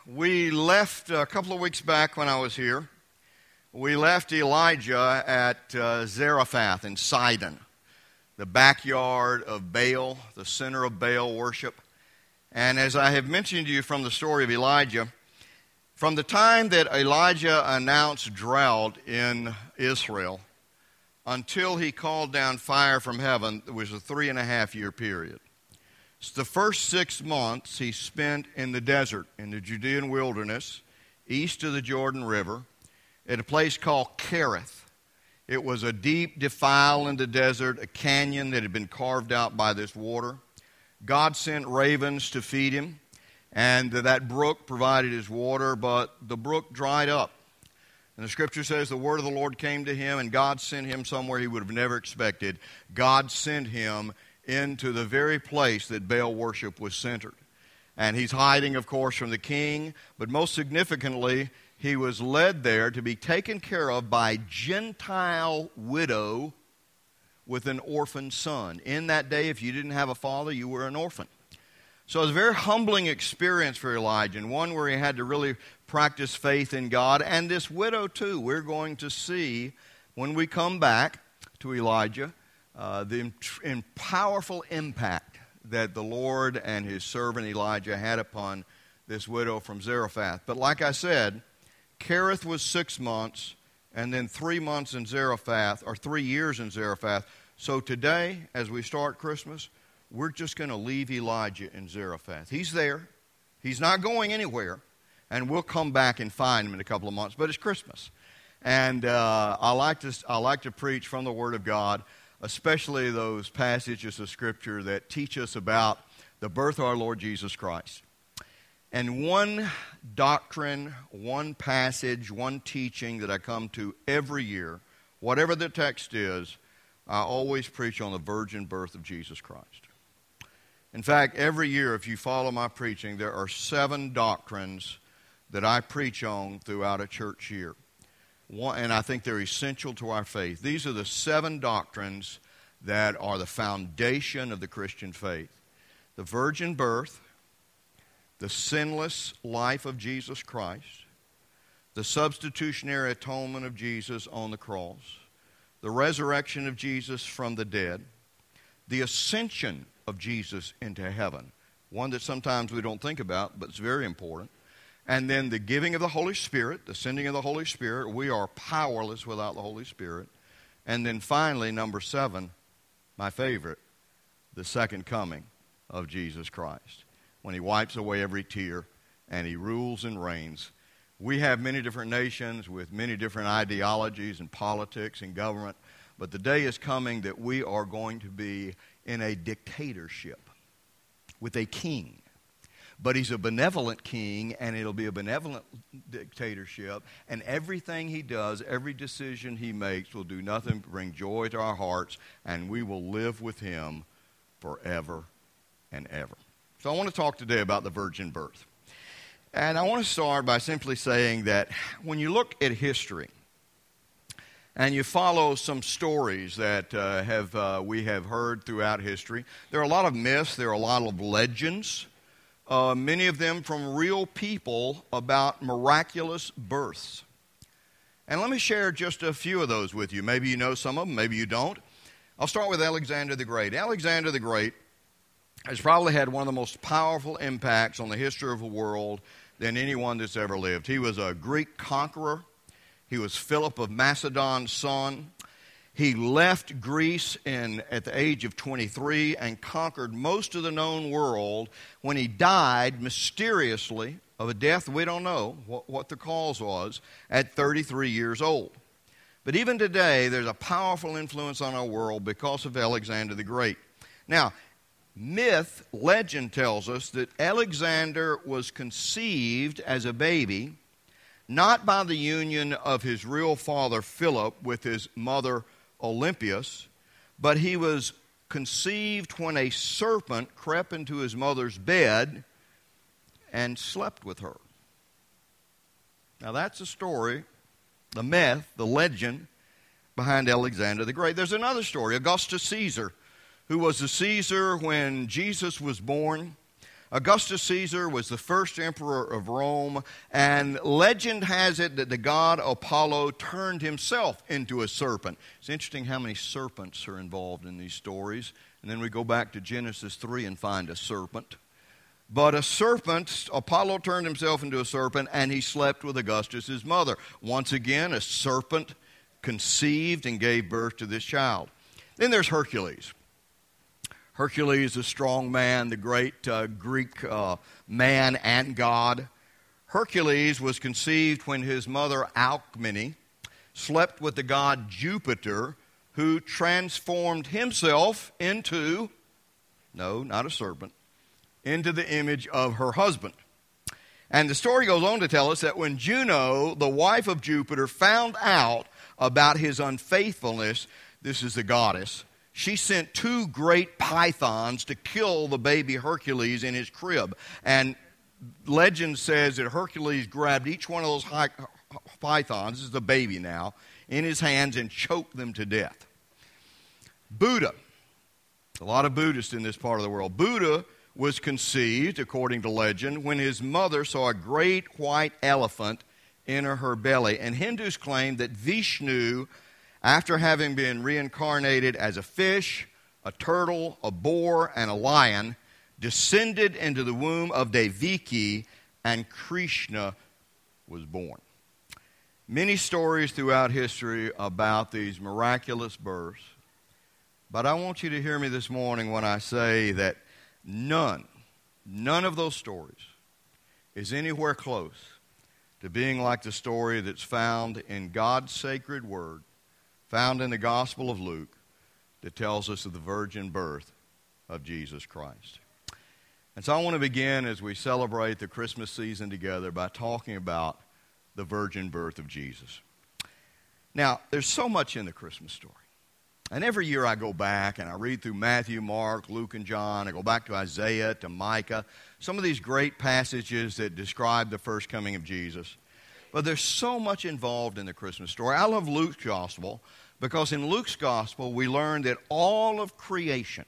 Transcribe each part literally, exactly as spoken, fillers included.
we left a couple of weeks back when I was here. We left Elijah at uh, Zarephath in Sidon, the backyard of Baal, the center of Baal worship. And as I have mentioned to you from the story of Elijah, from the time that Elijah announced drought in Israel until he called down fire from heaven, it was a three and a half year period. So the first six months he spent in the desert, in the Judean wilderness, east of the Jordan River, at a place called Kerith. It was a deep defile in the desert, a canyon that had been carved out by this water. God sent ravens to feed him, and that brook provided his water, but the brook dried up. And the scripture says the word of the Lord came to him, and God sent him somewhere he would have never expected. God sent him into the very place that Baal worship was centered. And he's hiding, of course, from the king, but most significantly, he was led there to be taken care of by a Gentile widow with an orphan son. In that day, if you didn't have a father, you were an orphan. So it was a very humbling experience for Elijah, and one where he had to really practice faith in God. And this widow, too, we're going to see when we come back to Elijah, uh, the in powerful impact that the Lord and his servant Elijah had upon this widow from Zarephath. But like I said, Kerith was six months, and then three months in Zarephath, or three years in Zarephath. So today, as we start Christmas, we're just going to leave Elijah in Zarephath. He's there. He's not going anywhere. And we'll come back and find him in a couple of months. But it's Christmas. And uh, I like to I like to preach from the Word of God, especially those passages of Scripture that teach us about the birth of our Lord Jesus Christ. And one doctrine, one passage, one teaching that I come to every year, whatever the text is, I always preach on the virgin birth of Jesus Christ. In fact, every year, if you follow my preaching, there are seven doctrines that I preach on throughout a church year. One, and I think they're essential to our faith. These are the seven doctrines that are the foundation of the Christian faith. The virgin birth, the sinless life of Jesus Christ, the substitutionary atonement of Jesus on the cross, the resurrection of Jesus from the dead, the ascension of Jesus into heaven, one that sometimes we don't think about, but it's very important. And then the giving of the Holy Spirit, the sending of the Holy Spirit. We are powerless without the Holy Spirit. And then finally, number seven, my favorite, the second coming of Jesus Christ, when he wipes away every tear and he rules and reigns. We have many different nations with many different ideologies and politics and government, but the day is coming that we are going to be in a dictatorship with a king. But he's a benevolent king, and it'll be a benevolent dictatorship, and everything he does, every decision he makes will do nothing but bring joy to our hearts, and we will live with him forever and ever. So I want to talk today about the virgin birth. And I want to start by simply saying that when you look at history and you follow some stories that uh, have uh, we have heard throughout history, there are a lot of myths, there are a lot of legends, uh, many of them from real people about miraculous births. And let me share just a few of those with you. Maybe you know some of them, maybe you don't. I'll start with Alexander the Great. Alexander the Great has probably had one of the most powerful impacts on the history of the world than anyone that's ever lived. He was a Greek conqueror. He was Philip of Macedon's son. He left Greece in, at the age of twenty-three and conquered most of the known world. When he died mysteriously of a death we don't know what, what the cause was, at thirty-three years old. But even today, there's a powerful influence on our world because of Alexander the Great. Now, myth, legend tells us that Alexander was conceived as a baby, not by the union of his real father Philip with his mother Olympias, but he was conceived when a serpent crept into his mother's bed and slept with her. Now that's the story, the myth, the legend behind Alexander the Great. There's another story, Augustus Caesar, who was the Caesar when Jesus was born. Augustus Caesar was the first emperor of Rome, and legend has it that the god Apollo turned himself into a serpent. It's interesting how many serpents are involved in these stories. And then we go back to Genesis three and find a serpent. But a serpent, Apollo turned himself into a serpent, and he slept with Augustus, his mother. Once again, a serpent conceived and gave birth to this child. Then there's Hercules. Hercules, the strong man, the great uh, Greek uh, man and god. Hercules was conceived when his mother Alcmene slept with the god Jupiter, who transformed himself into, no, not a serpent, into the image of her husband. And the story goes on to tell us that when Juno, the wife of Jupiter, found out about his unfaithfulness, this is the goddess, she sent two great pythons to kill the baby Hercules in his crib. And legend says that Hercules grabbed each one of those high, pythons, this is the baby now, in his hands and choked them to death. Buddha, a lot of Buddhists in this part of the world. Buddha was conceived, according to legend, when his mother saw a great white elephant enter her belly. And Hindus claim that Vishnu, after having been reincarnated as a fish, a turtle, a boar, and a lion, descended into the womb of Devaki, and Krishna was born. Many stories throughout history about these miraculous births, but I want you to hear me this morning when I say that none, none of those stories is anywhere close to being like the story that's found in God's sacred word, found in the Gospel of Luke, that tells us of the virgin birth of Jesus Christ. And so I want to begin as we celebrate the Christmas season together by talking about the virgin birth of Jesus. Now, there's so much in the Christmas story. And every year I go back and I read through Matthew, Mark, Luke, and John. I go back to Isaiah, to Micah, some of these great passages that describe the first coming of Jesus. But there's so much involved in the Christmas story. I love Luke's gospel because in Luke's gospel we learn that all of creation,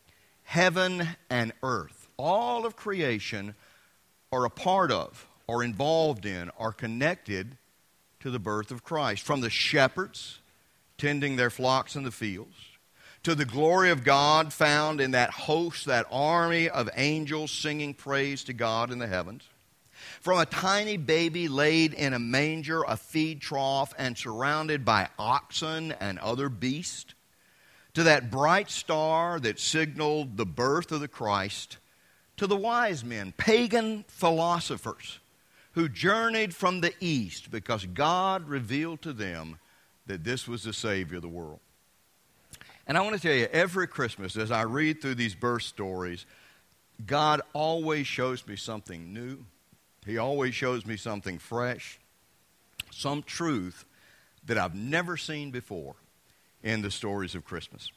heaven and earth, all of creation are a part of, are involved in, are connected to the birth of Christ. From the shepherds tending their flocks in the fields, to the glory of God found in that host, that army of angels singing praise to God in the heavens. From a tiny baby laid in a manger, a feed trough, and surrounded by oxen and other beasts, to that bright star that signaled the birth of the Christ, to the wise men, pagan philosophers, who journeyed from the east because God revealed to them that this was the Savior of the world. And I want to tell you, every Christmas, as I read through these birth stories, God always shows me something new. He always shows me something fresh, some truth that I've never seen before in the stories of Christmas.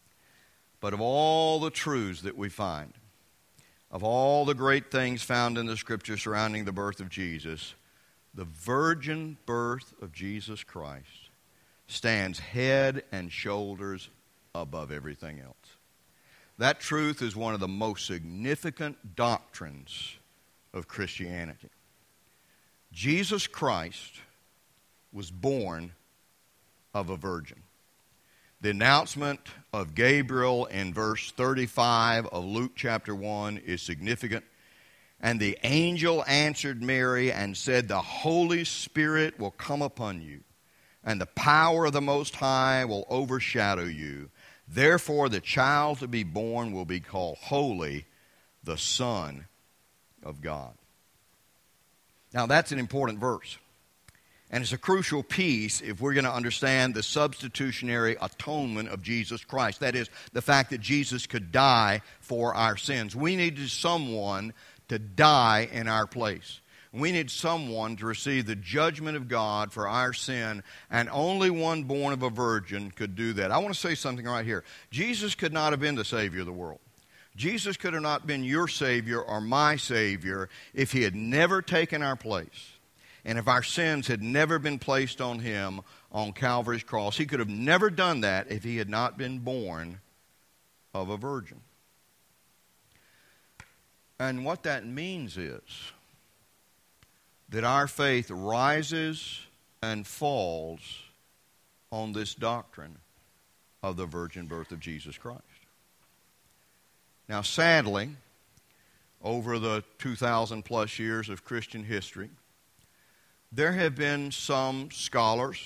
But of all the truths that we find, of all the great things found in the Scripture surrounding the birth of Jesus, the virgin birth of Jesus Christ stands head and shoulders above everything else. That truth is one of the most significant doctrines of Christianity. Jesus Christ was born of a virgin. The announcement of Gabriel in verse thirty-five of Luke chapter one is significant. And the angel answered Mary and said, "The Holy Spirit will come upon you, and the power of the Most High will overshadow you. Therefore the child to be born will be called Holy, the Son of God." Now that's an important verse. And it's a crucial piece if we're going to understand the substitutionary atonement of Jesus Christ. That is, the fact that Jesus could die for our sins. We needed someone to die in our place. We need someone to receive the judgment of God for our sin, and only one born of a virgin could do that. I want to say something right here. Jesus could not have been the Savior of the world. Jesus could have not been your Savior or my Savior if He had never taken our place. And if our sins had never been placed on Him on Calvary's cross. He could have never done that if He had not been born of a virgin. And what that means is that our faith rises and falls on this doctrine of the virgin birth of Jesus Christ. Now, sadly, over the two thousand plus years of Christian history, there have been some scholars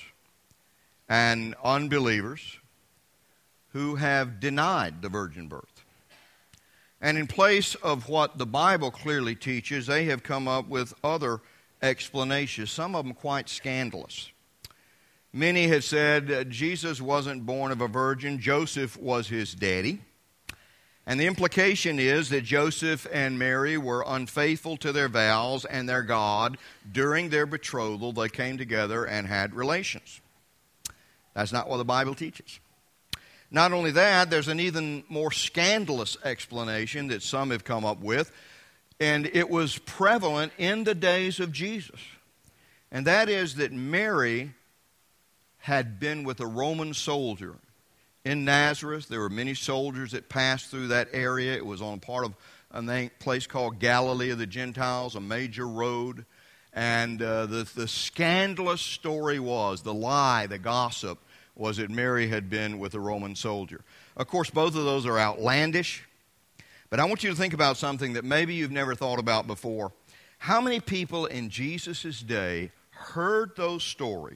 and unbelievers who have denied the virgin birth. And in place of what the Bible clearly teaches, they have come up with other explanations, some of them quite scandalous. Many have said uh, Jesus wasn't born of a virgin, Joseph was his daddy. And the implication is that Joseph and Mary were unfaithful to their vows and their God. During their betrothal, they came together and had relations. That's not what the Bible teaches. Not only that, there's an even more scandalous explanation that some have come up with, and it was prevalent in the days of Jesus. And that is that Mary had been with a Roman soldier. In Nazareth, there were many soldiers that passed through that area. It was on part of a place called Galilee of the Gentiles, a major road. And uh, the, the scandalous story was, the lie, the gossip, was that Mary had been with a Roman soldier. Of course, both of those are outlandish. But I want you to think about something that maybe you've never thought about before. How many people in Jesus' day heard those stories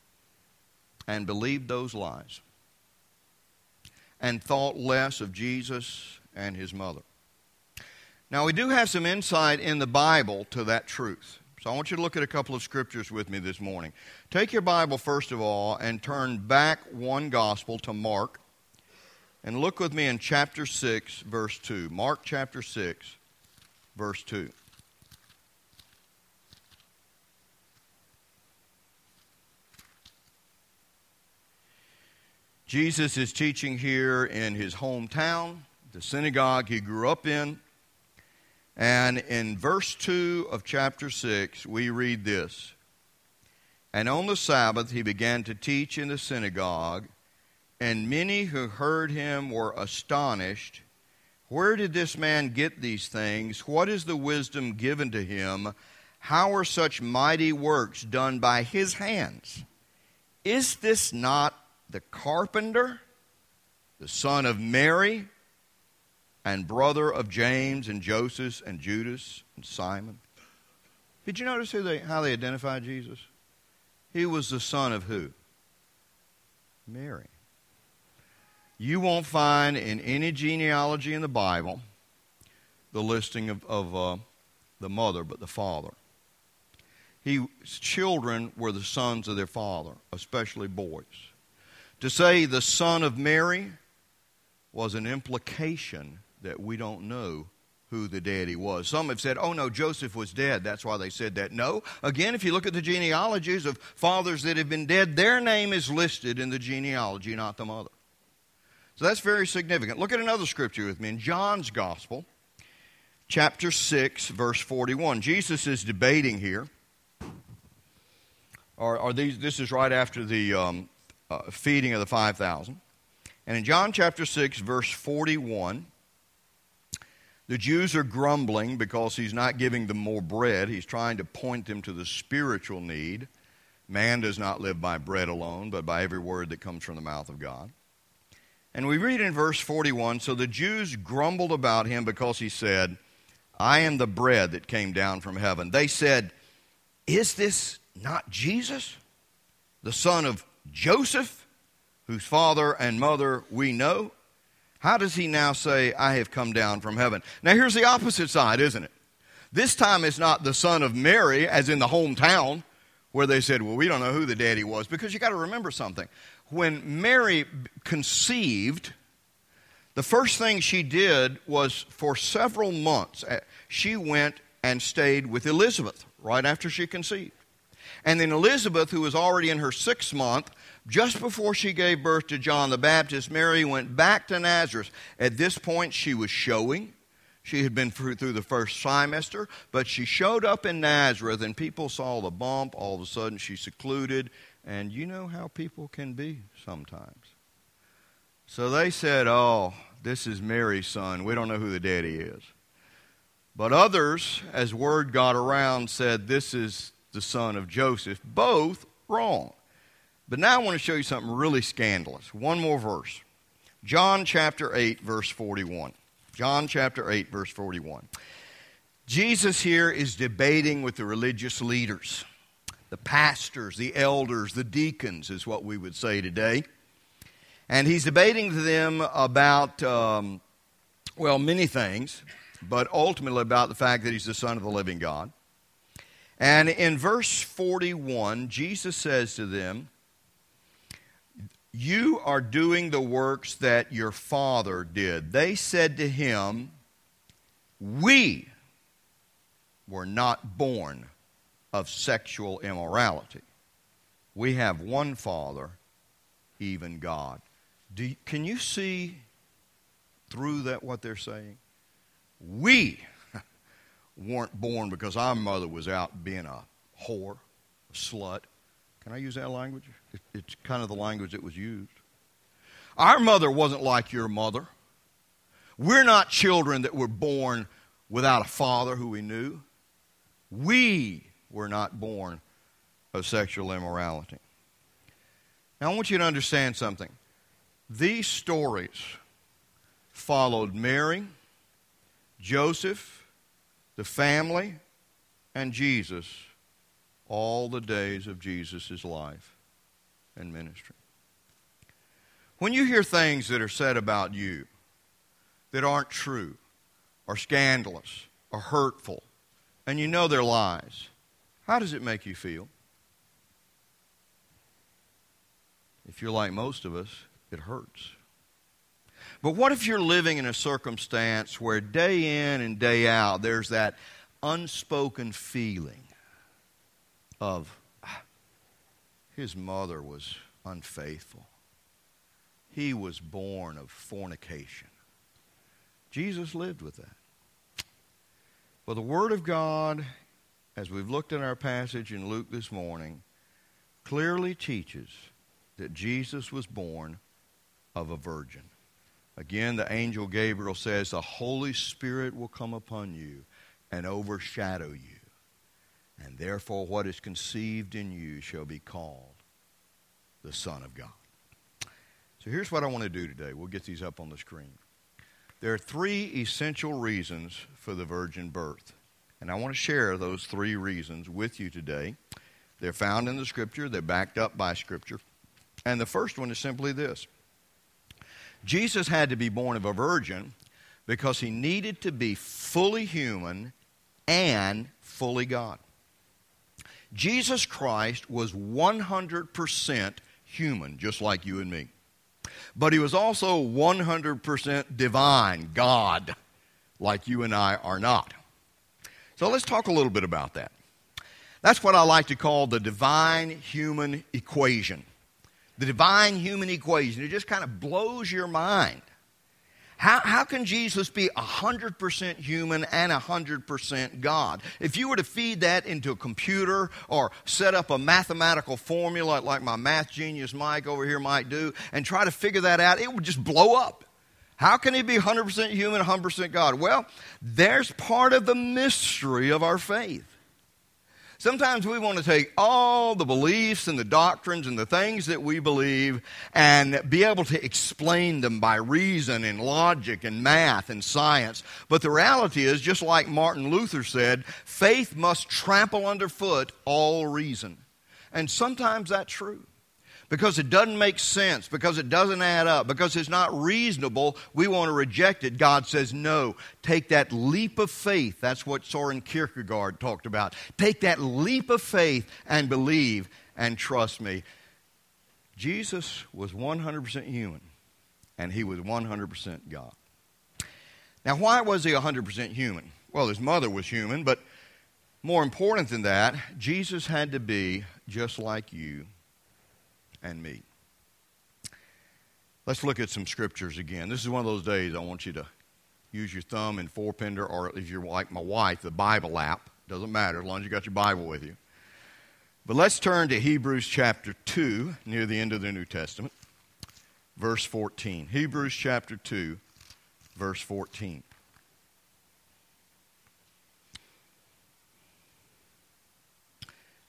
and believed those lies and thought less of Jesus and his mother? Now, we do have some insight in the Bible to that truth. So I want you to look at a couple of scriptures with me this morning. Take your Bible, first of all, and turn back one gospel to Mark. And look with me in chapter six, verse two. Mark chapter six, verse two. Jesus is teaching here in his hometown, the synagogue he grew up in. And in verse two of chapter six, we read this. And on the Sabbath he began to teach in the synagogue, and many who heard him were astonished. Where did this man get these things? What is the wisdom given to him? How are such mighty works done by his hands? Is this not the carpenter, the son of Mary, and brother of James and Joseph and Judas and Simon? Did you notice who they, how they identified Jesus? He was the son of who? Mary. You won't find in any genealogy in the Bible the listing of, of uh, the mother, but the father. His children were the sons of their father, especially boys. To say the son of Mary was an implication that we don't know who the daddy was. Some have said, oh no, Joseph was dead. That's why they said that. No. Again, if you look at the genealogies of fathers that have been dead, their name is listed in the genealogy, not the mother. So that's very significant. Look at another scripture with me in John's Gospel, chapter six, verse forty-one. Jesus is debating here. Or, or these, this is right after the um, uh, feeding of the five thousand. And in John chapter six, verse forty-one, the Jews are grumbling because he's not giving them more bread. He's trying to point them to the spiritual need. Man does not live by bread alone, but by every word that comes from the mouth of God. And we read in verse forty-one, so the Jews grumbled about him because he said, I am the bread that came down from heaven. They said, is this not Jesus, the son of Joseph, whose father and mother we know? How does he now say, I have come down from heaven? Now here's the opposite side, isn't it? This time it's not the son of Mary, as in the hometown, where they said, well, we don't know who the daddy was. Because you got to remember something. When Mary conceived, the first thing she did was for several months, she went and stayed with Elizabeth right after she conceived. And then Elizabeth, who was already in her sixth month, just before she gave birth to John the Baptist, Mary went back to Nazareth. At this point, she was showing. She had been through, through the first trimester, but she showed up in Nazareth, and people saw the bump. All of a sudden, she's secluded. And you know how people can be sometimes. So they said, oh, this is Mary's son. We don't know who the daddy is. But others, as word got around, said this is the son of Joseph. Both wrong. But now I want to show you something really scandalous. One more verse. John chapter eight, verse forty-one. John chapter eight, verse forty-one. Jesus here is debating with the religious leaders. The pastors, the elders, the deacons is what we would say today. And he's debating to them about, um, well, many things, but ultimately about the fact that he's the Son of the living God. And in verse forty-one, Jesus says to them, "You are doing the works that your father did." They said to him, "We were not born of sexual immorality. We have one Father, even God." Do you, can you see through that what they're saying? We weren't born because our mother was out being a whore, a slut. Can I use that language? It, it's kind of the language that was used. Our mother wasn't like your mother. We're not children that were born without a father who we knew. We were not born of sexual immorality. Now I want you to understand something. These stories followed Mary, Joseph, the family, and Jesus all the days of Jesus' life and ministry. When you hear things that are said about you that aren't true, or scandalous, or hurtful, and you know they're lies, how does it make you feel? If you're like most of us, it hurts. But what if you're living in a circumstance where day in and day out there's that unspoken feeling of ah, his mother was unfaithful. He was born of fornication. Jesus lived with that. Well, the Word of God, as we've looked at our passage in Luke this morning, clearly teaches that Jesus was born of a virgin. Again, the angel Gabriel says, "The Holy Spirit will come upon you and overshadow you. And therefore what is conceived in you shall be called the Son of God." So here's what I want to do today. We'll get these up on the screen. There are three essential reasons for the virgin birth. And I want to share those three reasons with you today. They're found in the Scripture. They're backed up by Scripture. And the first one is simply this. Jesus had to be born of a virgin because he needed to be fully human and fully God. Jesus Christ was one hundred percent human, just like you and me. But he was also one hundred percent divine, God, like you and I are not. So let's talk a little bit about that. That's what I like to call the divine-human equation. The divine-human equation. It just kind of blows your mind. How, how can Jesus be one hundred percent human and one hundred percent God? If you were to feed that into a computer or set up a mathematical formula like my math genius Mike over here might do and try to figure that out, it would just blow up. How can he be one hundred percent human, one hundred percent God? Well, there's part of the mystery of our faith. Sometimes we want to take all the beliefs and the doctrines and the things that we believe and be able to explain them by reason and logic and math and science. But the reality is, just like Martin Luther said, faith must trample underfoot all reason. And sometimes that's true. Because it doesn't make sense, because it doesn't add up, because it's not reasonable, we want to reject it. God says, no, take that leap of faith. That's what Soren Kierkegaard talked about. Take that leap of faith and believe and trust me. Jesus was one hundred percent human, and he was one hundred percent God. Now, why was he one hundred percent human? Well, his mother was human, but more important than that, Jesus had to be just like you and me. Let's look at some scriptures again. This is one of those days I want you to use your thumb and forefinger, or if you're like my wife, the Bible app. Doesn't matter as long as you got your Bible with you. But let's turn to Hebrews chapter two, near the end of the New Testament, verse fourteen. Hebrews chapter two, verse fourteen.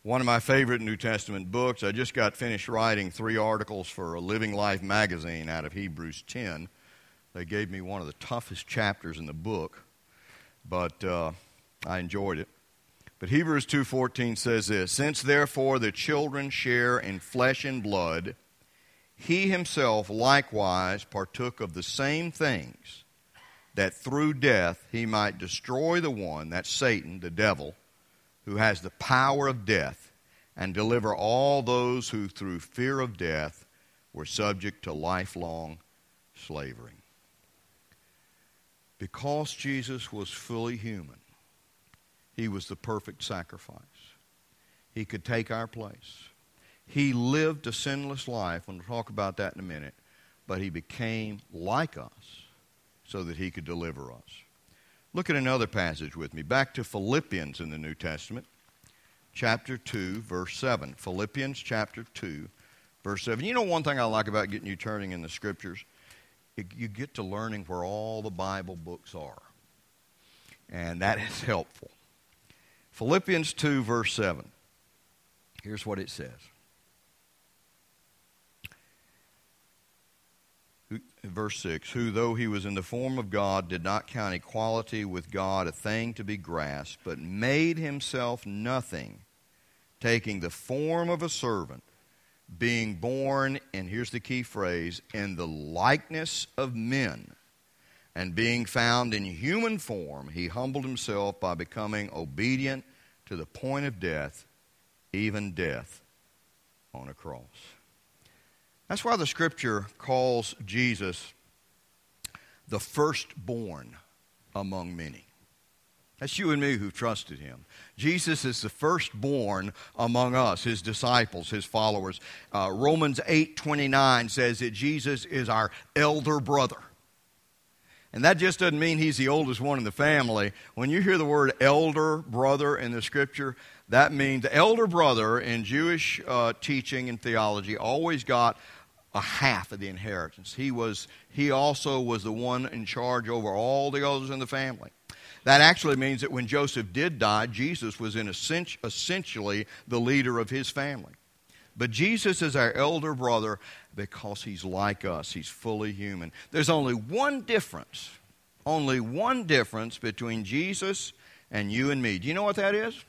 one of my favorite New Testament books. I just got finished writing three articles for a Living Life magazine out of Hebrews ten. They gave me one of the toughest chapters in the book, but uh, I enjoyed it. But Hebrews two fourteen says this, "Since therefore the children share in flesh and blood, he himself likewise partook of the same things, that through death he might destroy the one," that's Satan, the devil, "who has the power of death, and deliver all those who through fear of death were subject to lifelong slavery." Because Jesus was fully human, he was the perfect sacrifice. He could take our place. He lived a sinless life, and we'll talk about that in a minute, but he became like us so that he could deliver us. Look at another passage with me. Back to Philippians in the New Testament, chapter two, verse seven. Philippians chapter two, verse seven. You know one thing I like about getting you turning in the Scriptures? You get to learning where all the Bible books are. And that is helpful. Philippians two, verse seven. Here's what it says. Verse six, "Who, though he was in the form of God, did not count equality with God a thing to be grasped, but made himself nothing, taking the form of a servant, being born," and here's the key phrase, "in the likeness of men, and being found in human form, he humbled himself by becoming obedient to the point of death, even death on a cross." That's why the Scripture calls Jesus the firstborn among many. That's you and me who trusted him. Jesus is the firstborn among us, his disciples, his followers. Uh, Romans eight twenty-nine says that Jesus is our elder brother. And that just doesn't mean he's the oldest one in the family. When you hear the word elder brother in the Scripture, that means the elder brother in Jewish uh, teaching and theology always got a half of the inheritance. He was. He also was the one in charge over all the others in the family. That actually means that when Joseph did die, Jesus was in essentially the leader of his family. But Jesus is our elder brother because he's like us. He's fully human. There's only one difference, only one difference between Jesus and you and me. Do you know what that is?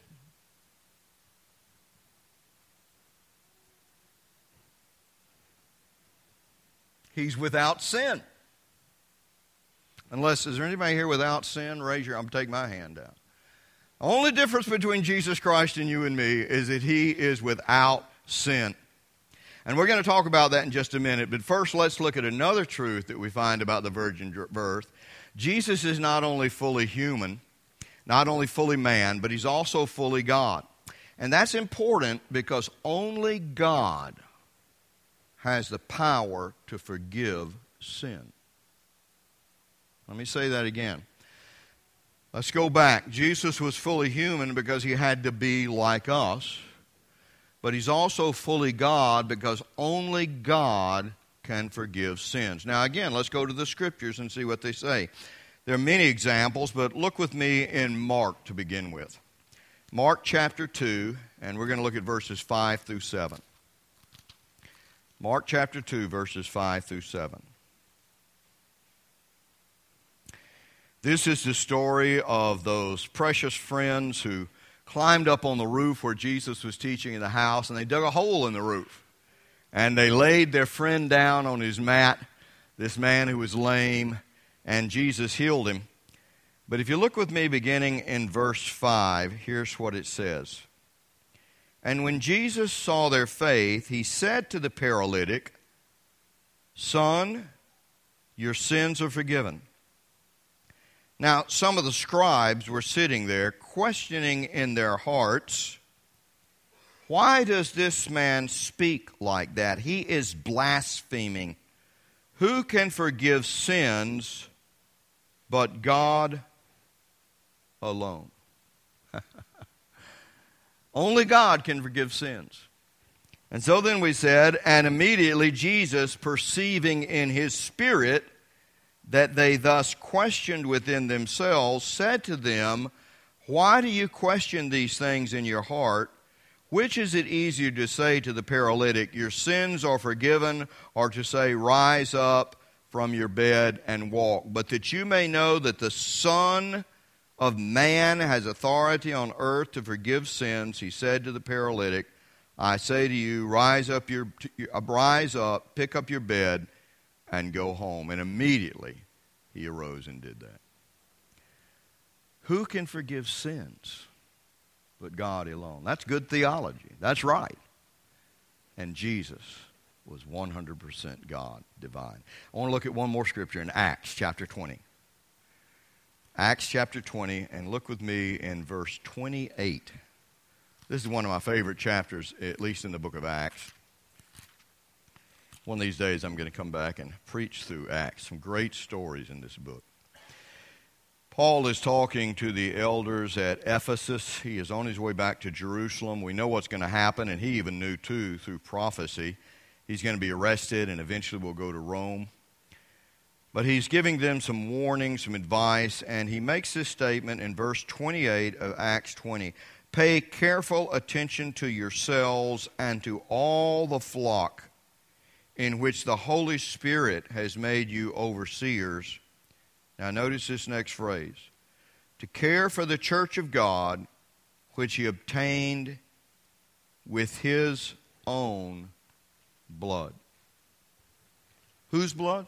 He's without sin. Unless, is there anybody here without sin? Raise your, I'm taking my hand out. The only difference between Jesus Christ and you and me is that he is without sin. And we're going to talk about that in just a minute. But first, let's look at another truth that we find about the virgin birth. Jesus is not only fully human, not only fully man, but he's also fully God. And that's important because only God has the power to forgive sin. Let me say that again. Let's go back. Jesus was fully human because he had to be like us. But he's also fully God because only God can forgive sins. Now again, let's go to the Scriptures and see what they say. There are many examples, but look with me in Mark to begin with. Mark chapter two, and we're going to look at verses five through seven. Mark chapter two, verses five through seven. This is the story of those precious friends who climbed up on the roof where Jesus was teaching in the house, and they dug a hole in the roof. And they laid their friend down on his mat, this man who was lame, and Jesus healed him. But if you look with me beginning in verse five, here's what it says. "And when Jesus saw their faith, he said to the paralytic, 'Son, your sins are forgiven.' Now, some of the scribes were sitting there, questioning in their hearts, 'Why does this man speak like that? He is blaspheming. Who can forgive sins but God alone?'" Only God can forgive sins. And so then we said, "And immediately Jesus, perceiving in his spirit that they thus questioned within themselves, said to them, 'Why do you question these things in your heart? Which is it easier to say to the paralytic, your sins are forgiven, or to say, rise up from your bed and walk? But that you may know that the Son of Man has authority on earth to forgive sins, he said to the paralytic, I say to you, rise up, your, rise up, pick up your bed, and go home. And immediately he arose and did that. Who can forgive sins but God alone? That's good theology. That's right. And Jesus was one hundred percent God, divine. I want to look at one more scripture in Acts chapter twenty. Acts chapter twenty, and look with me in verse twenty-eight. This is one of my favorite chapters, at least in the book of Acts. One of these days I'm going to come back and preach through Acts. Some great stories in this book. Paul is talking to the elders at Ephesus. He is on his way back to Jerusalem. We know what's going to happen, and he even knew, too, through prophecy. He's going to be arrested, and eventually will go to Rome. But he's giving them some warning, some advice, and he makes this statement in verse twenty-eight of Acts twenty. Pay careful attention to yourselves and to all the flock in which the Holy Spirit has made you overseers. Now notice this next phrase. To care for the church of God, which he obtained with his own blood. Whose blood?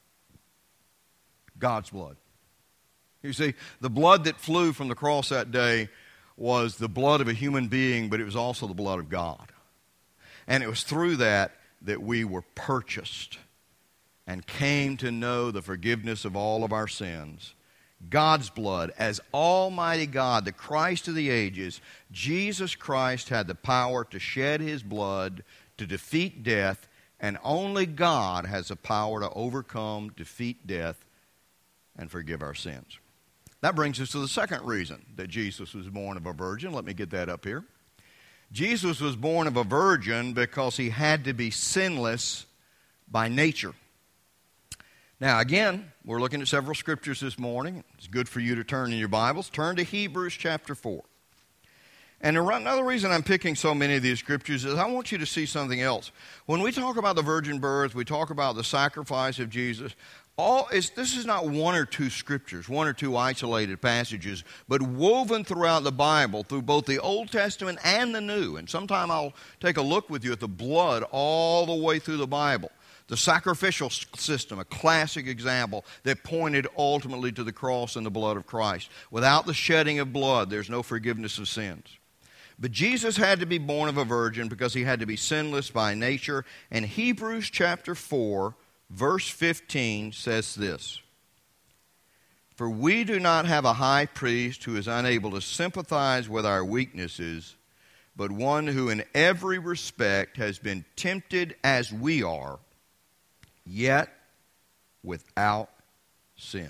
God's blood. You see, the blood that flew from the cross that day was the blood of a human being, but it was also the blood of God. And it was through that that we were purchased and came to know the forgiveness of all of our sins. God's blood, as Almighty God, the Christ of the ages, Jesus Christ had the power to shed his blood to defeat death, and only God has the power to overcome, defeat death, and forgive our sins. That brings us to the second reason that Jesus was born of a virgin. Let me get that up here. Jesus was born of a virgin because he had to be sinless by nature. Now, again, we're looking at several scriptures this morning. It's good for you to turn in your Bibles. Turn to Hebrews chapter four. And another reason I'm picking so many of these scriptures is I want you to see something else. When we talk about the virgin birth, we talk about the sacrifice of Jesus. All is, this is not one or two scriptures, one or two isolated passages, but woven throughout the Bible, through both the Old Testament and the New. And sometime I'll take a look with you at the blood all the way through the Bible. The sacrificial system, a classic example that pointed ultimately to the cross and the blood of Christ. Without the shedding of blood, there's no forgiveness of sins. But Jesus had to be born of a virgin because he had to be sinless by nature. And Hebrews chapter four, verse fifteen says this. For we do not have a high priest who is unable to sympathize with our weaknesses, but one who in every respect has been tempted as we are, yet without sin.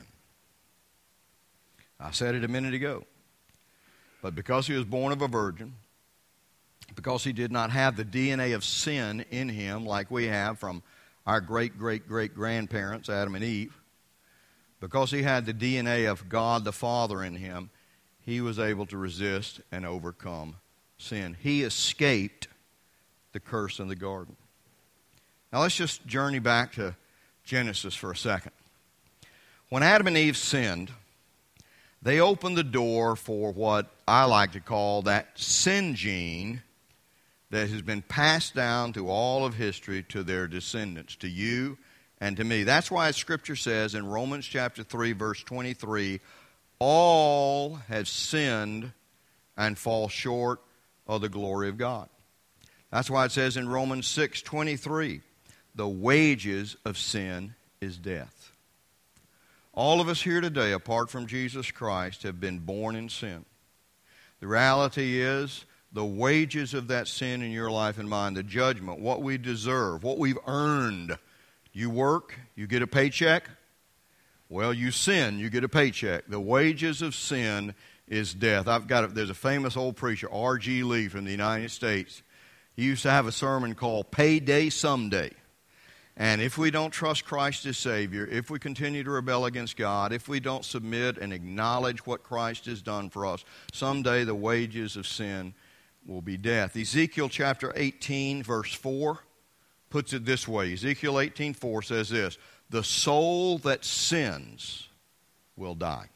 I said it a minute ago. But because he was born of a virgin, because he did not have the D N A of sin in him like we have from our great-great-great-grandparents, Adam and Eve, because he had the D N A of God the Father in him, he was able to resist and overcome sin. He escaped the curse in the garden. Now let's just journey back to Genesis for a second. When Adam and Eve sinned, they opened the door for what I like to call that sin gene that has been passed down through all of history to their descendants, to you and to me. That's why Scripture says in Romans chapter three, verse twenty-three, all have sinned and fall short of the glory of God. That's why it says in Romans six twenty-three, the wages of sin is death. All of us here today, apart from Jesus Christ, have been born in sin. The reality is, the wages of that sin in your life and mine, the judgment, what we deserve, what we've earned. You work, you get a paycheck. Well, you sin, you get a paycheck. The wages of sin is death. I've got a, there's a famous old preacher, R G Lee from the United States. He used to have a sermon called Payday Someday. And if we don't trust Christ as Savior, if we continue to rebel against God, if we don't submit and acknowledge what Christ has done for us, someday the wages of sin will be death. Ezekiel chapter eighteen, verse four, puts it this way. Ezekiel eighteen four says this, "The soul that sins will die."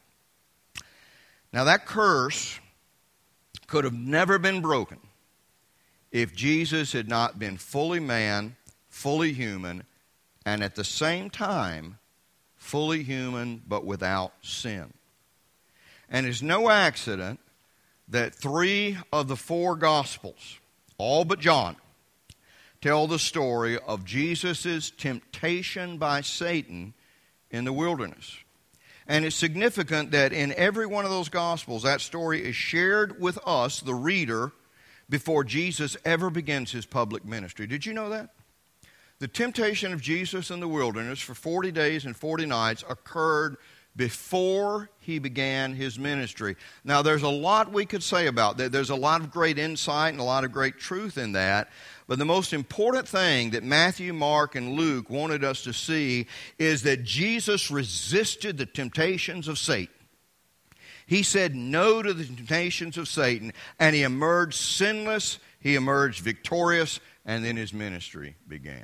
Now that curse could have never been broken if Jesus had not been fully man, fully human, and at the same time, fully human but without sin. And it's no accident that three of the four Gospels, all but John, tell the story of Jesus' temptation by Satan in the wilderness. And it's significant that in every one of those Gospels, that story is shared with us, the reader, before Jesus ever begins his public ministry. Did you know that? The temptation of Jesus in the wilderness for forty days and forty nights occurred before he began his ministry. Now, there's a lot we could say about that. There's a lot of great insight and a lot of great truth in that. But the most important thing that Matthew, Mark, and Luke wanted us to see is that Jesus resisted the temptations of Satan. He said no to the temptations of Satan, and he emerged sinless, he emerged victorious, and then his ministry began.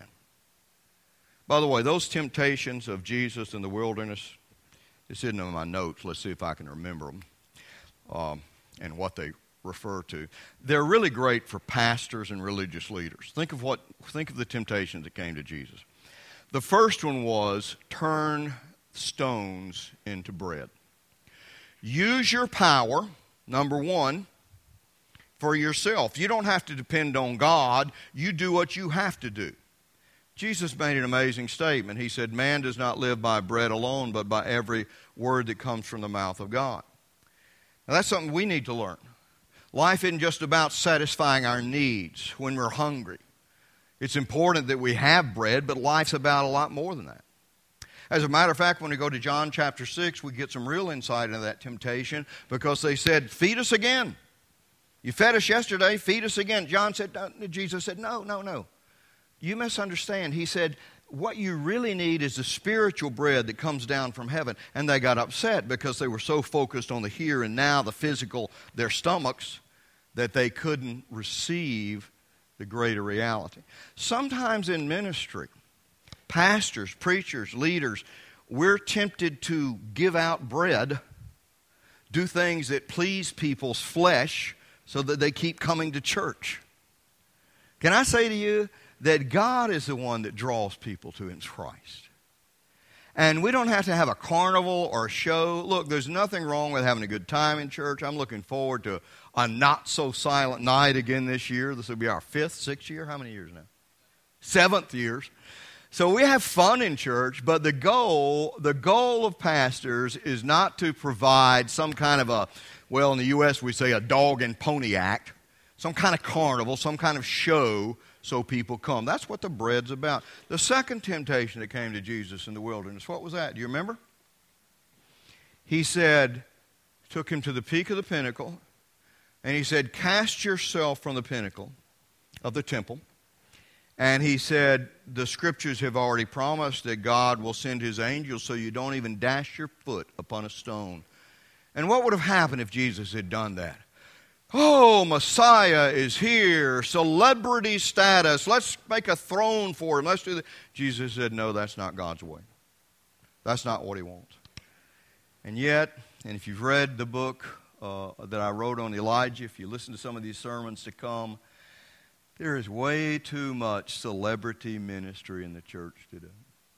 By the way, those temptations of Jesus in the wilderness, this isn't in my notes. Let's see if I can remember them um, and what they refer to. They're really great for pastors and religious leaders. Think of what. Think of the temptations that came to Jesus. The first one was turn stones into bread. Use your power, number one, for yourself. You don't have to depend on God. You do what you have to do. Jesus made an amazing statement. He said, "Man does not live by bread alone, but by every word that comes from the mouth of God." Now, that's something we need to learn. Life isn't just about satisfying our needs when we're hungry. It's important that we have bread, but life's about a lot more than that. As a matter of fact, when we go to John chapter six, we get some real insight into that temptation because they said, "Feed us again. You fed us yesterday, feed us again." John said, no, Jesus said, no, no, no. You misunderstand. He said, what you really need is the spiritual bread that comes down from heaven. And they got upset because they were so focused on the here and now, the physical, their stomachs, that they couldn't receive the greater reality. Sometimes in ministry, pastors, preachers, leaders, we're tempted to give out bread, do things that please people's flesh so that they keep coming to church. Can I say to you that God is the one that draws people to His Christ? And we don't have to have a carnival or a show. Look, there's nothing wrong with having a good time in church. I'm looking forward to a not-so-silent night again this year. This will be our fifth, sixth year. How many years now? Seventh years. So we have fun in church, but the goal, the goal of pastors is not to provide some kind of a, well, in the U S we say a dog and pony act, some kind of carnival, some kind of show so people come. That's what the bread's about. The second temptation that came to Jesus in the wilderness, what was that? Do you remember? He said, took him to the peak of the pinnacle, and he said, cast yourself from the pinnacle of the temple. And he said, the scriptures have already promised that God will send His angels so you don't even dash your foot upon a stone. And what would have happened if Jesus had done that? Oh, Messiah is here, celebrity status, let's make a throne for Him, let's do that. Jesus said, no, that's not God's way. That's not what He wants. And yet, and if you've read the book uh, that I wrote on Elijah, if you listen to some of these sermons to come, there is way too much celebrity ministry in the church today.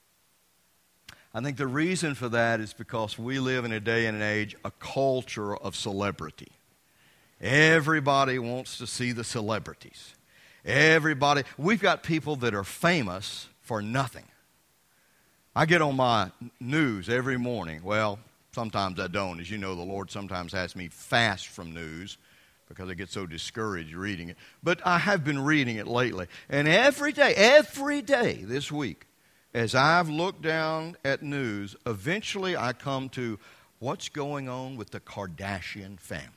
I think the reason for that is because we live in a day and an age, a culture of celebrity. Everybody wants to see the celebrities. Everybody, we've got people that are famous for nothing. I get on my news every morning. Well, sometimes I don't. As you know, the Lord sometimes has me fast from news because I get so discouraged reading it. But I have been reading it lately. And every day, every day this week, as I've looked down at news, eventually I come to what's going on with the Kardashian family.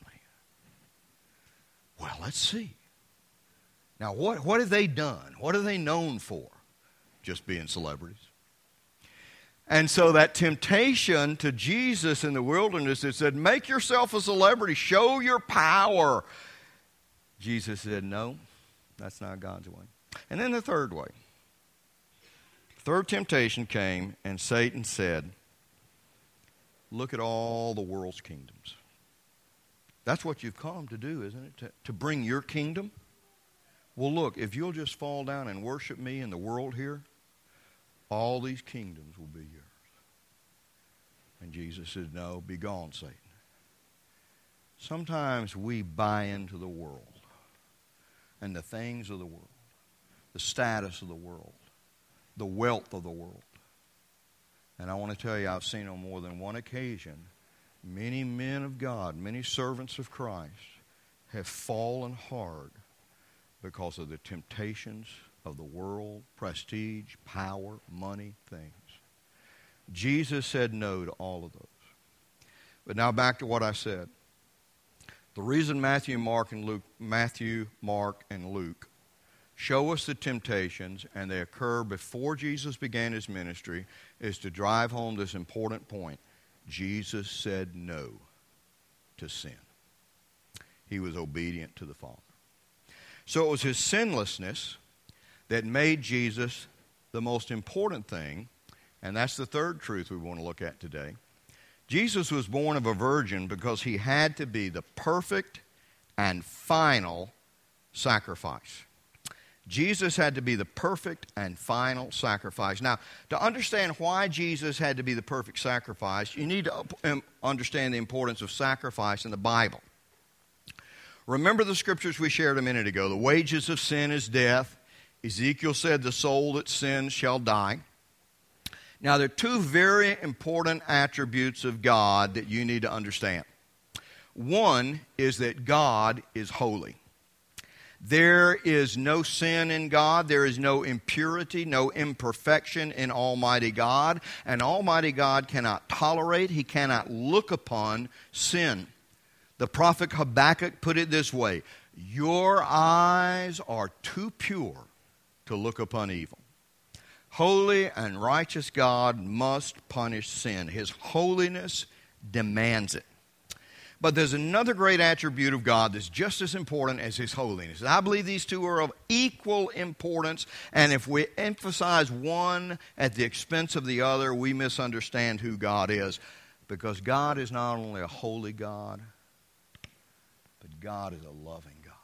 Well, let's see. Now, what, what have they done? What are they known for? Just being celebrities. And so that temptation to Jesus in the wilderness, it said, make yourself a celebrity. Show your power. Jesus said, no, that's not God's way. And then the third way. Third temptation came, and Satan said, look at all the world's kingdoms. That's what you've come to do, isn't it? To, to bring your kingdom? Well, look, if you'll just fall down and worship me in the world here, all these kingdoms will be yours. And Jesus said, no, be gone, Satan. Sometimes we buy into the world and the things of the world, the status of the world, the wealth of the world. And I want to tell you, I've seen on more than one occasion, many men of God, many servants of Christ have fallen hard because of the temptations of the world, prestige, power, money, things. Jesus said no to all of those. But now back to what I said. The reason Matthew, Mark, and Luke, Matthew, Mark, and Luke show us the temptations, and they occur before Jesus began his ministry, is to drive home this important point. Jesus said no to sin. He was obedient to the Father. So it was his sinlessness that made Jesus the most important thing, and that's the third truth we want to look at today. Jesus was born of a virgin because he had to be the perfect and final sacrifice. Jesus had to be the perfect and final sacrifice. Now, to understand why Jesus had to be the perfect sacrifice, you need to understand the importance of sacrifice in the Bible. Remember the scriptures we shared a minute ago. The wages of sin is death. Ezekiel said the soul that sins shall die. Now, there are two very important attributes of God that you need to understand. One is that God is holy. There is no sin in God. There is no impurity, no imperfection in Almighty God. And Almighty God cannot tolerate, he cannot look upon sin. The prophet Habakkuk put it this way, your eyes are too pure to look upon evil. Holy and righteous God must punish sin. His holiness demands it. But there's another great attribute of God that's just as important as his holiness. I believe these two are of equal importance, and if we emphasize one at the expense of the other, we misunderstand who God is. Because God is not only a holy God, but God is a loving God.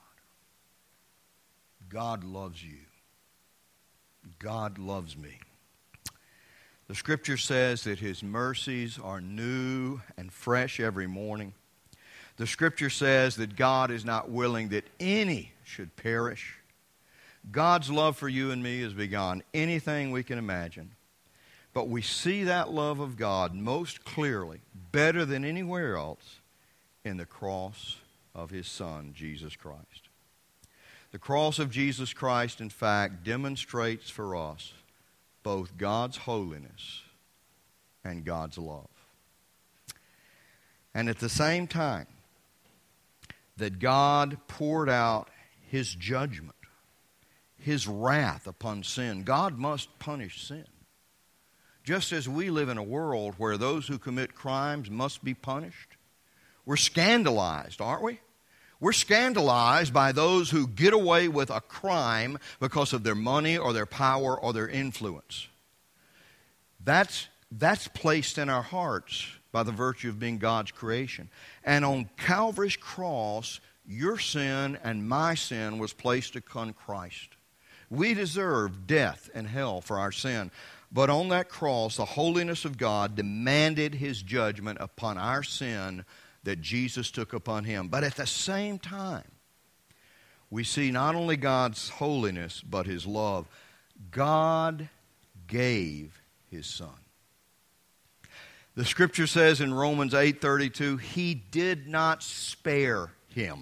God loves you. God loves me. The scripture says that his mercies are new and fresh every morning. The scripture says that God is not willing that any should perish. God's love for you and me is beyond anything we can imagine. But we see that love of God most clearly, better than anywhere else, in the cross of his Son, Jesus Christ. The cross of Jesus Christ, in fact, demonstrates for us both God's holiness and God's love. And at the same time that God poured out his judgment, his wrath upon sin, God must punish sin. Just as we live in a world where those who commit crimes must be punished, we're scandalized, aren't we? We're scandalized by those who get away with a crime because of their money or their power or their influence. That's, that's placed in our hearts by the virtue of being God's creation. And on Calvary's cross, your sin and my sin was placed upon Christ. We deserve death and hell for our sin. But on that cross, the holiness of God demanded his judgment upon our sin that Jesus took upon him. But at the same time, we see not only God's holiness, but his love. God gave his Son. The scripture says in Romans eight thirty-two, he did not spare him.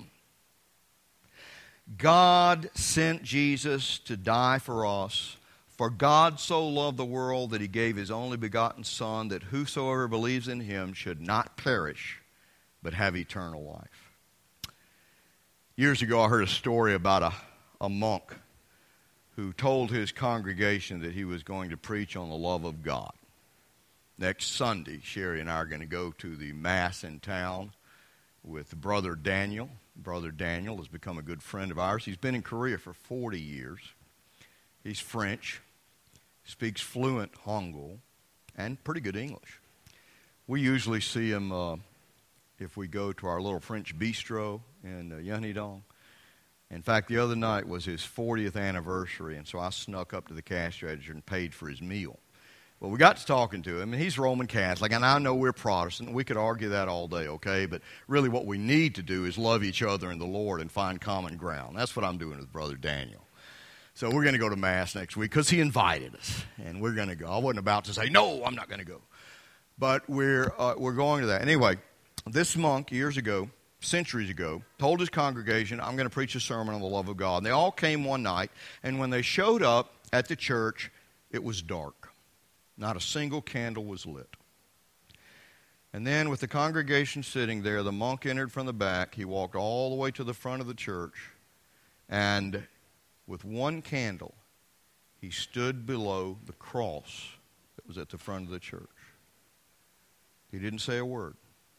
God sent Jesus to die for us. For God so loved the world that he gave his only begotten Son, that whosoever believes in him should not perish, but have eternal life. Years ago, I heard a story about a, a monk who told his congregation that he was going to preach on the love of God. Next Sunday, Sherry and I are going to go to the Mass in town. with Brother Daniel. Brother Daniel has become a good friend of ours. He's been in Korea for forty years. He's French, speaks fluent Hangul, and pretty good English. We usually see him uh, if we go to our little French bistro in uh, Yeonhee-dong. In fact, the other night was his fortieth anniversary, and so I snuck up to the cash register and paid for his meal. Well, we got to talking to him, and he's Roman Catholic, and I know we're Protestant. We could argue that all day, okay? But really what we need to do is love each other in the Lord and find common ground. That's what I'm doing with Brother Daniel. So we're going to go to Mass next week because he invited us, and we're going to go. I wasn't about to say, no, I'm not going to go. But we're, uh, we're going to that. Anyway, this monk, years ago, centuries ago, told his congregation, I'm going to preach a sermon on the love of God. And they all came one night, and when they showed up at the church, it was dark. Not a single candle was lit. And then with the congregation sitting there, the monk entered from the back. He walked all the way to the front of the church, and with one candle, he stood below the cross that was at the front of the church. He didn't say a word.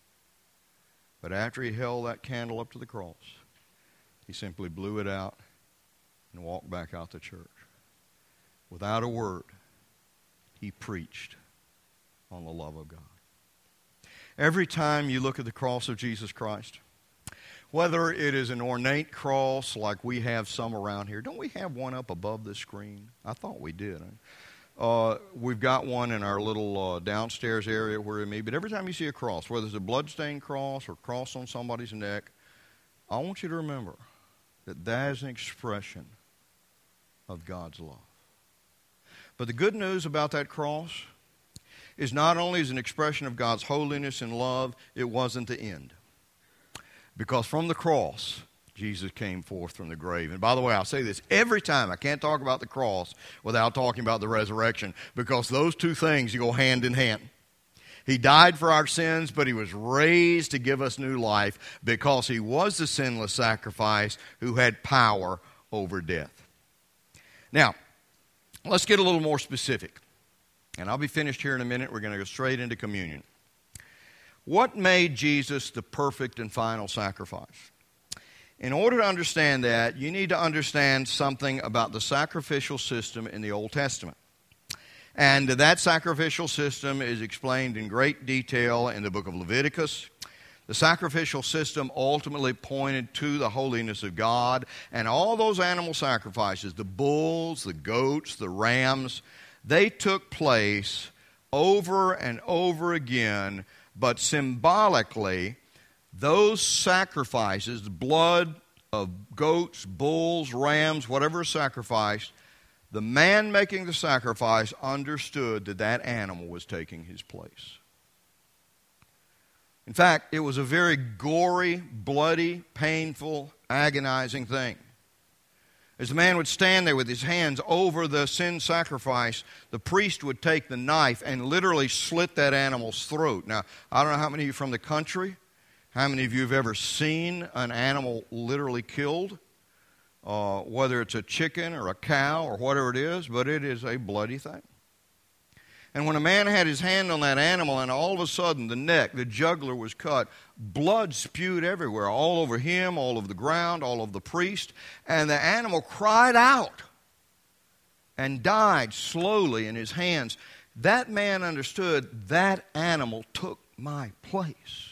But after he held that candle up to the cross, he simply blew it out and walked back out the church. Without a word, he preached on the love of God. Every time you look at the cross of Jesus Christ, whether it is an ornate cross like we have some around here. Don't we have one up above the screen? I thought we did. Uh, we've got one in our little uh, downstairs area where it may be. But every time you see a cross, whether it's a bloodstained cross or cross on somebody's neck, I want you to remember that that is an expression of God's love. But the good news about that cross is not only is an expression of God's holiness and love, it wasn't the end. Because from the cross, Jesus came forth from the grave. And by the way, I'll say this every time. I can't talk about the cross without talking about the resurrection, because those two things go hand in hand. He died for our sins, but he was raised to give us new life because he was the sinless sacrifice who had power over death. Now, let's get a little more specific. And I'll be finished here in a minute. We're going to go straight into communion. What made Jesus the perfect and final sacrifice? In order to understand that, you need to understand something about the sacrificial system in the Old Testament. And that sacrificial system is explained in great detail in the book of Leviticus. The sacrificial system ultimately pointed to the holiness of God, and all those animal sacrifices, the bulls, the goats, the rams, they took place over and over again. But symbolically, those sacrifices, the blood of goats, bulls, rams, whatever is sacrificed, the man making the sacrifice understood that that animal was taking his place. In fact, it was a very gory, bloody, painful, agonizing thing. As the man would stand there with his hands over the sin sacrifice, the priest would take the knife and literally slit that animal's throat. Now, I don't know how many of you from the country, how many of you have ever seen an animal literally killed, uh, whether it's a chicken or a cow or whatever it is, but it is a bloody thing. And when a man had his hand on that animal and all of a sudden the neck, the jugular was cut, blood spewed everywhere, all over him, all over the ground, all over the priest, and the animal cried out and died slowly in his hands. That man understood that animal took my place.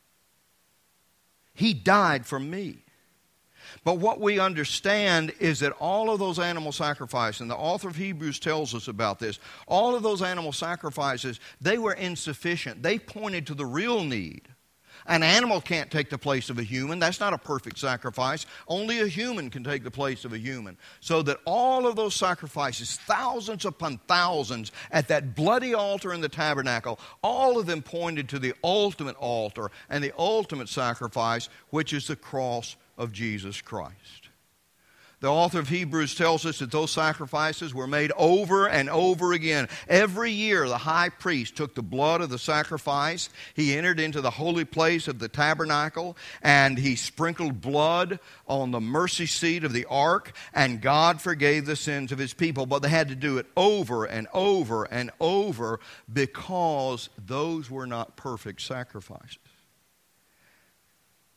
He died for me. But what we understand is that all of those animal sacrifices, and the author of Hebrews tells us about this, all of those animal sacrifices, they were insufficient. They pointed to the real need. An animal can't take the place of a human. That's not a perfect sacrifice. Only a human can take the place of a human. So that all of those sacrifices, thousands upon thousands, at that bloody altar in the tabernacle, all of them pointed to the ultimate altar and the ultimate sacrifice, which is the cross of Jesus Christ. The author of Hebrews tells us that those sacrifices were made over and over again. Every year the high priest took the blood of the sacrifice. He entered into the holy place of the tabernacle and he sprinkled blood on the mercy seat of the ark, and God forgave the sins of his people. But they had to do it over and over and over because those were not perfect sacrifices.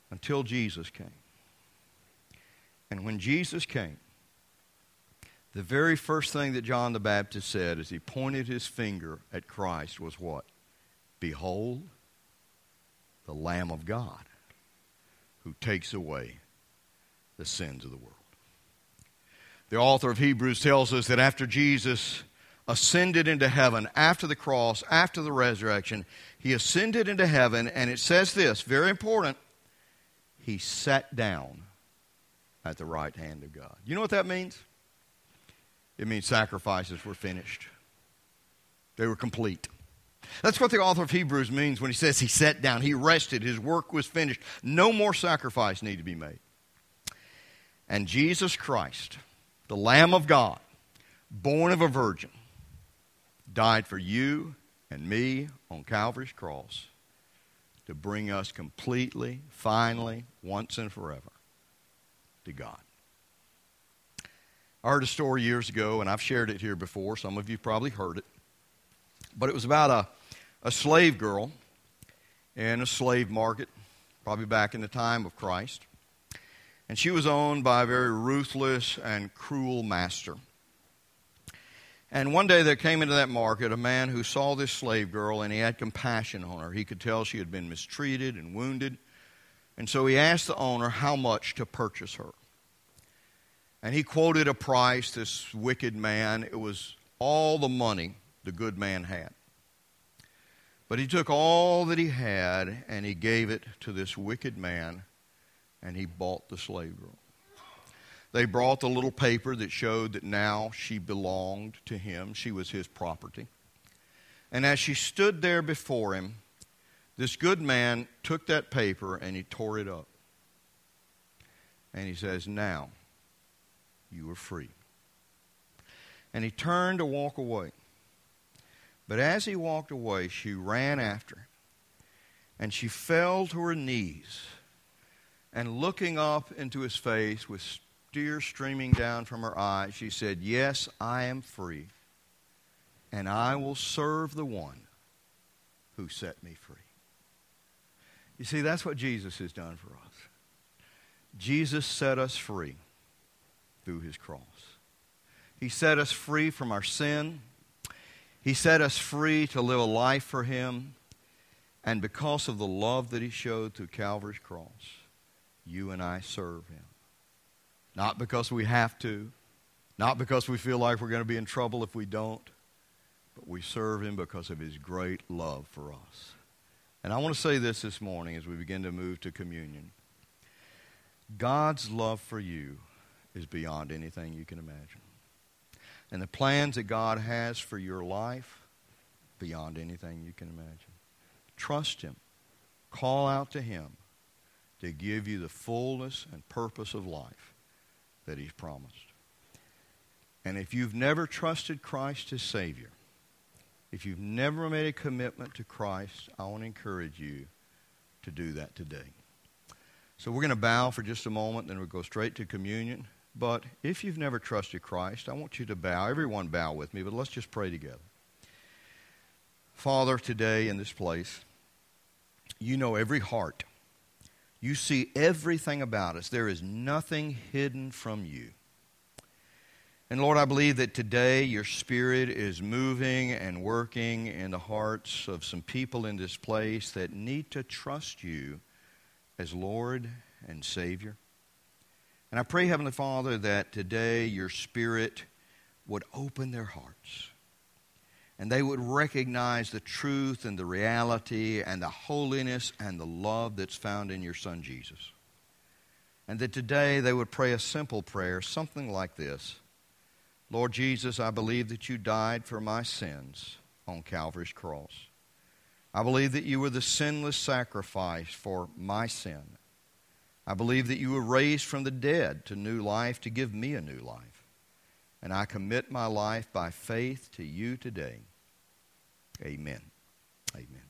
until Jesus came. And when Jesus came, the very first thing that John the Baptist said as he pointed his finger at Christ was what? Behold, the Lamb of God who takes away the sins of the world. The author of Hebrews tells us that after Jesus ascended into heaven, after the cross, after the resurrection, he ascended into heaven, and it says this, very important, he sat down at the right hand of God. You know what that means? It means sacrifices were finished. They were complete. That's what the author of Hebrews means when he says he sat down. He rested. His work was finished. No more sacrifice need to be made. And Jesus Christ, the Lamb of God, born of a virgin, died for you and me on Calvary's cross to bring us completely, finally, once and forever to God. I heard a story years ago, and I've shared it here before. Some of you probably heard it. But it was about a, a slave girl in a slave market, probably back in the time of Christ. And she was owned by a very ruthless and cruel master. And one day there came into that market a man who saw this slave girl, and he had compassion on her. He could tell she had been mistreated and wounded. And so he asked the owner how much to purchase her. And he quoted a price, this wicked man. It was all the money the good man had. But he took all that he had and he gave it to this wicked man, and he bought the slave girl. They brought the little paper that showed that now she belonged to him. She was his property. And as she stood there before him, this good man took that paper and he tore it up. And he says, now you are free. And he turned to walk away. But as he walked away, she ran after him. And she fell to her knees. And looking up into his face with tears streaming down from her eyes, she said, yes, I am free. And I will serve the one who set me free. You see, that's what Jesus has done for us. Jesus set us free through his cross. He set us free from our sin. He set us free to live a life for him. And because of the love that he showed through Calvary's cross, you and I serve him. Not because we have to. Not because we feel like we're going to be in trouble if we don't. But we serve him because of his great love for us. And I want to say this this morning as we begin to move to communion. God's love for you is beyond anything you can imagine. And the plans that God has for your life, beyond anything you can imagine. Trust him. Call out to him to give you the fullness and purpose of life that he's promised. And if you've never trusted Christ as Savior, if you've never made a commitment to Christ, I want to encourage you to do that today. So we're going to bow for just a moment, then we'll go straight to communion. But if you've never trusted Christ, I want you to bow. Everyone bow with me, but let's just pray together. Father, today in this place, you know every heart. You see everything about us. There is nothing hidden from you. And Lord, I believe that today your Spirit is moving and working in the hearts of some people in this place that need to trust you as Lord and Savior. And I pray, Heavenly Father, that today your Spirit would open their hearts and they would recognize the truth and the reality and the holiness and the love that's found in your Son Jesus. And that today they would pray a simple prayer, something like this. Lord Jesus, I believe that you died for my sins on Calvary's cross. I believe that you were the sinless sacrifice for my sin. I believe that you were raised from the dead to new life to give me a new life. And I commit my life by faith to you today. Amen. Amen.